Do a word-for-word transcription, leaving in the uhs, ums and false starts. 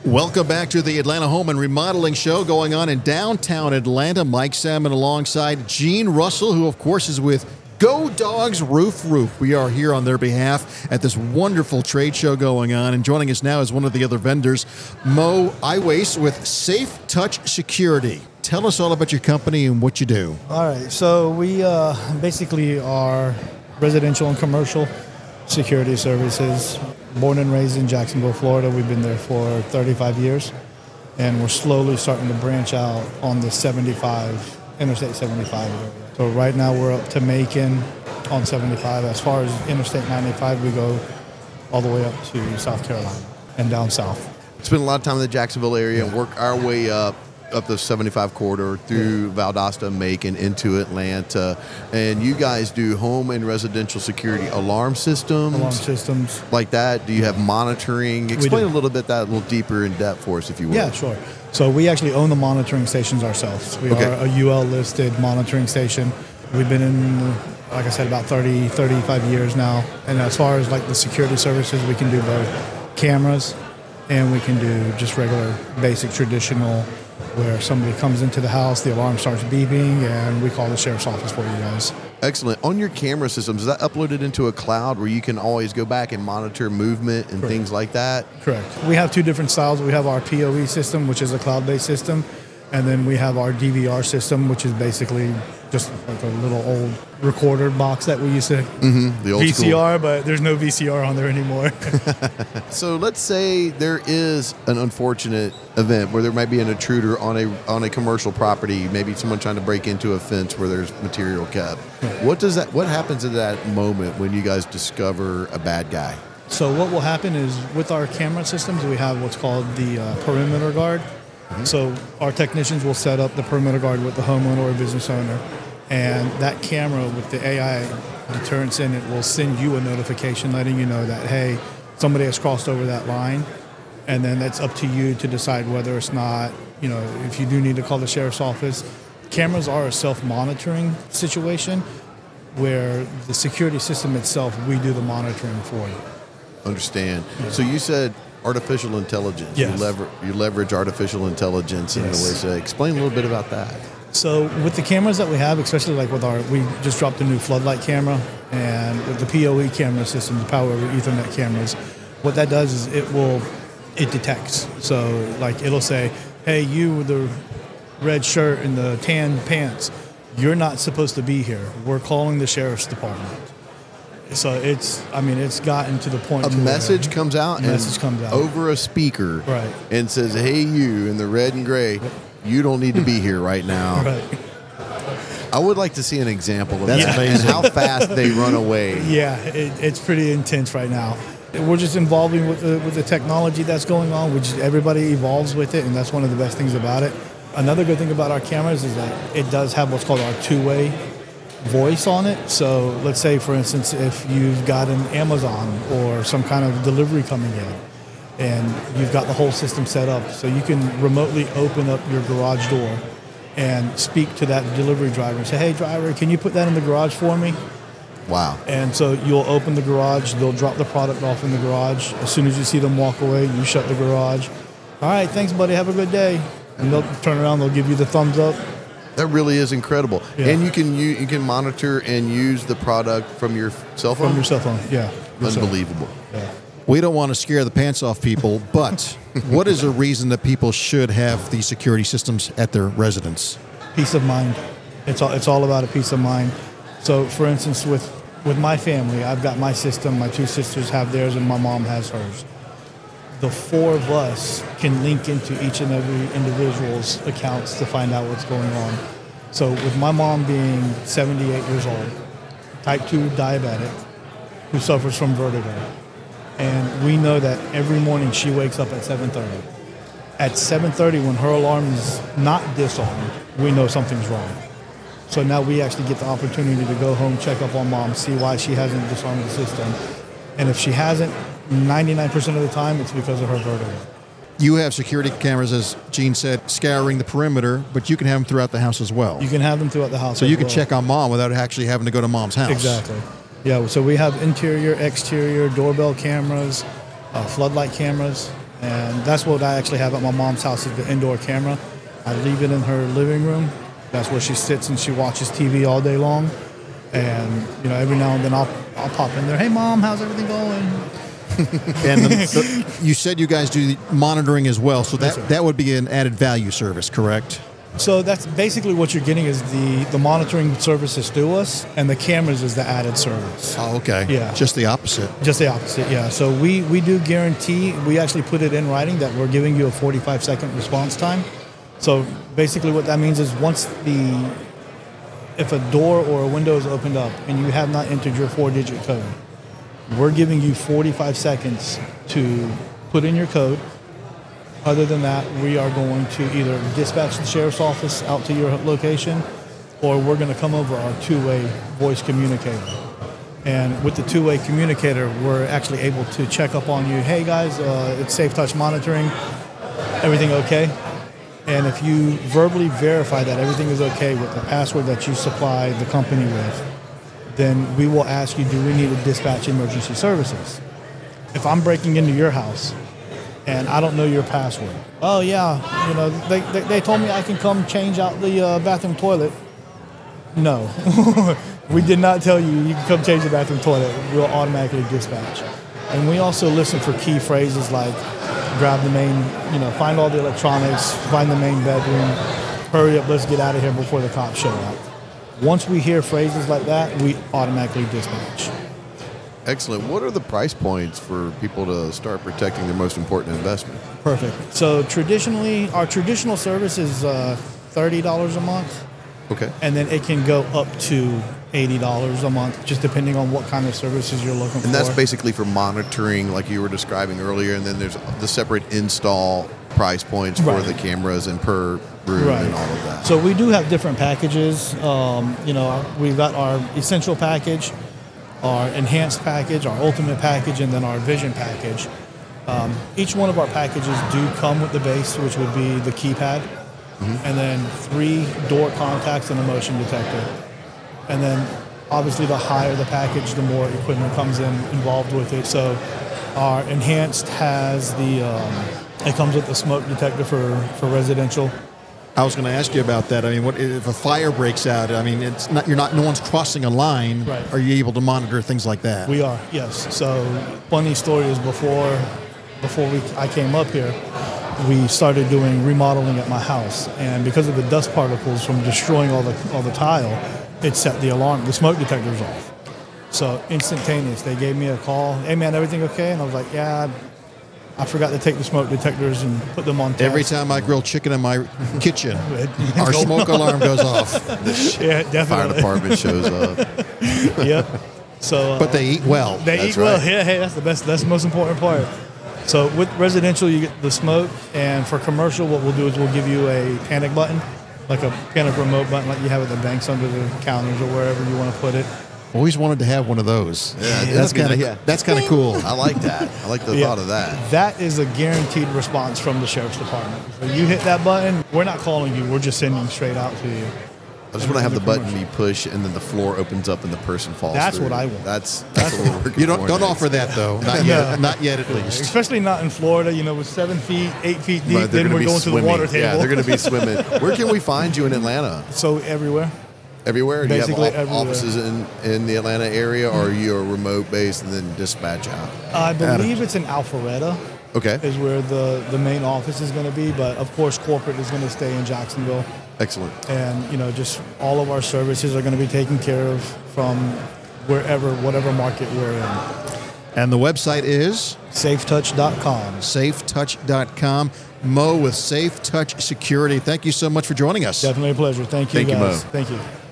Welcome back to the Atlanta Home and Remodeling Show going on in downtown Atlanta. Mike Salmon alongside Gene Russell, who, of course, is with Go Dogs Roof Roof. We are here on their behalf at this wonderful trade show going on. And joining us now is one of the other vendors, Mo Iwace with Safe Touch Security. Tell us all about your company and what you do. All right. So we uh, basically are residential and commercial security services. Born and raised in Jacksonville, Florida. We've been there for thirty-five years, and we're slowly starting to branch out on the seventy-five, Interstate seventy-five area. So right now we're up to Macon on seventy-five. As far as Interstate ninety-five, we go all the way up to South Carolina and down south. Spend a lot of time in the Jacksonville area and work our way up up the seventy-five corridor through yeah. Valdosta, Macon, into Atlanta. And you guys do home and residential security alarm systems? Alarm systems. Like that? Do you have monitoring? Explain a little bit that a little deeper in depth for us, if you will. Yeah, sure. So we actually own the monitoring stations ourselves. We okay. are a U L-listed monitoring station. We've been in, like I said, about thirty, thirty-five years now. And as far as like the security services, we can do both cameras and we can do just regular, basic, traditional, where somebody comes into the house, the alarm starts beeping, and we call the sheriff's office for you guys. Excellent. On your camera systems, is that uploaded into a cloud where you can always go back and monitor movement and Correct. things like that? Correct. We have two different styles. We have our P O E system, which is a cloud-based system, and then we have our D V R system, which is basically just like a little old recorder box that we used to mm-hmm, the old V C R, school. But there's no V C R on there anymore. So let's say there is an unfortunate event where there might be an intruder on a on a commercial property, maybe someone trying to break into a fence where there's material kept. Right. What does that? What happens at that moment when you guys discover a bad guy? So what will happen is with our camera systems, we have what's called the uh, perimeter guard. Mm-hmm. So our technicians will set up the perimeter guard with the homeowner or business owner, and that camera with the A I deterrence in it will send you a notification letting you know that, hey, somebody has crossed over that line, and then that's up to you to decide whether it's not, you know, if you do need to call the sheriff's office. Cameras are a self-monitoring situation where the security system itself, we do the monitoring for you. Understand. Yeah. So you said artificial intelligence. Yes. You, lever- you leverage artificial intelligence in yes. a way. So explain a little bit about that. So with the cameras that we have, especially like with our, we just dropped a new floodlight camera, and with the P O E camera system, the power over Ethernet cameras, what that does is it will, it detects. So like it'll say, hey, you with the red shirt and the tan pants, you're not supposed to be here. We're calling the sheriff's department. So it's, I mean, it's gotten to the point. A to message where comes out. A message comes out over a speaker, right, and says, "Hey, you in the red and gray, you don't need to be here right now." Right. I would like to see an example of That's that amazing. and how fast they run away. Yeah, it, it's pretty intense right now. We're just involving with the, with the technology that's going on, which everybody evolves with it, and that's one of the best things about it. Another good thing about our cameras is that it does have what's called our two-way voice on it. So let's say, for instance, if you've got an Amazon or some kind of delivery coming in, and you've got the whole system set up, so you can remotely open up your garage door and speak to that delivery driver and say, hey, driver, can you put that in the garage for me? Wow. And so you'll open the garage, they'll drop the product off in the garage. As soon as you see them walk away, you shut the garage. All right, thanks, buddy, have a good day. And they'll turn around, they'll give you the thumbs up. That really is incredible. Yeah. And you can you, you can monitor and use the product from your cell phone? From your cell phone, yeah. Unbelievable. Yeah. We don't want to scare the pants off people, but what is a reason that people should have these security systems at their residence? Peace of mind. It's all, it's all about a peace of mind. So, for instance, with, with my family, I've got my system, my two sisters have theirs, and my mom has hers. The four of us can link into each and every individual's accounts to find out what's going on. So with my mom being seventy-eight years old, type two diabetic, who suffers from vertigo, and we know that every morning she wakes up at seven thirty. At seven thirty, when her alarm is not disarmed, we know something's wrong. So now we actually get the opportunity to go home, check up on mom, see why she hasn't disarmed the system. And if she hasn't, ninety-nine percent of the time, it's because of her vertigo. You have security cameras, as Gene said, scouring the perimeter, but you can have them throughout the house as well. You can have them throughout the house. So as you can well. check on mom without actually having to go to mom's house. Exactly. Yeah, so we have interior, exterior, doorbell cameras, uh, floodlight cameras, And that's what I actually have at my mom's house is the indoor camera. I leave it in her living room. That's where she sits and she watches T V all day long. And, you know, every now and then I'll, I'll pop in there. Hey, Mom, how's everything going? And the, the, you said you guys do the monitoring as well, so that, Yes, sir. that would be an added value service, correct? So that's basically what you're getting is the, the monitoring services through us, and the cameras is the added service. Oh, okay. Yeah. Just the opposite. Just the opposite, yeah. So we, we do guarantee, we actually put it in writing that we're giving you a forty-five second response time. So basically what that means is once the, if a door or a window is opened up and you have not entered your four digit code, we're giving you forty-five seconds to put in your code. Other than that, we are going to either dispatch the sheriff's office out to your location, or we're going to come over our two-way voice communicator. And with the two-way communicator, we're actually able to check up on you. Hey guys, uh, it's Safe Touch monitoring. Everything okay? And if you verbally verify that everything is okay with the password that you supply the company with, then we will ask you, do we need to dispatch emergency services? If I'm breaking into your house and I don't know your password, oh yeah, you know, they, they, they told me I can come change out the uh, bathroom toilet. No, we did not tell you you can come change the bathroom toilet. We'll automatically dispatch. And we also listen for key phrases like grab the main, you know, find all the electronics, find the main bedroom, hurry up, let's get out of here before the cops show up. Once we hear phrases like that, we automatically dispatch. Excellent. What are the price points for people to start protecting their most important investment? Perfect. So traditionally, our traditional service is uh, thirty dollars a month, Okay. and then it can go up to eighty dollars a month, just depending on what kind of services you're looking for. And that's basically for monitoring, like you were describing earlier, and then there's the separate install price points for Right. the cameras and per room Right. and all of that. So we do have different packages. Um, you know, we've got our essential package, our enhanced package, our ultimate package, and then our vision package. Um, each one of our packages do come with the base, which would be the keypad, and then three door contacts and a motion detector. And then obviously the higher the package, the more equipment comes in involved with it. So our enhanced has the, um, it comes with the smoke detector for, for residential. I was going to ask you about that. I mean, what if a fire breaks out? I mean, it's not you're not no one's crossing a line. Right. Are you able to monitor things like that? We are, yes. So funny story is before before we I came up here, we started doing remodeling at my house, and because of the dust particles from destroying all the all the tile, it set the alarm, the smoke detectors off. So instantaneous, they gave me a call. Hey man, everything okay? And I was like, yeah, I forgot to take the smoke detectors and put them on test. Every time I grill chicken in my kitchen, It- our smoke alarm goes off. Yeah, Fire definitely. department shows up. Yep. So, uh, But they eat well. They That's eat well. right. Yeah, hey, that's the best. That's the most important part. So with residential, you get the smoke, and for commercial, what we'll do is we'll give you a panic button, like a panic remote button, like you have at the banks under the counters or wherever you want to put it. Always wanted to have one of those. Yeah, that's that'd be kind of nice. Yeah. that's kind of cool. I like that. I like the Yeah. thought of that. That is a guaranteed response from the sheriff's department. So you hit that button, we're not calling you. We're just sending straight out to you. I just want to have the button you push, and then the floor opens up and the person falls That's through. what I want. That's that's what we're working You don't for don't next. offer that though. Not yet. Not yet, at least. Especially not in Florida, you know, with seven feet, eight feet deep, Right, they're then gonna we're be going to the swimming. water table. Yeah, they're going to be swimming. Where can we find you in Atlanta? So everywhere. Everywhere? Do you Basically have off- everywhere. offices in, in the Atlanta area, or are you a remote base and then dispatch out? I believe it's in Alpharetta. Okay, Is where the, the main office is going to be, but of course corporate is going to stay in Jacksonville, excellent. and you know just all of our services are going to be taken care of from wherever, whatever market we're in. And the website is safe touch dot com. safe touch dot com. Mo with Safe Touch Security. Thank you so much for joining us. Definitely a pleasure. Thank you Thank you, guys. Mo. Thank you.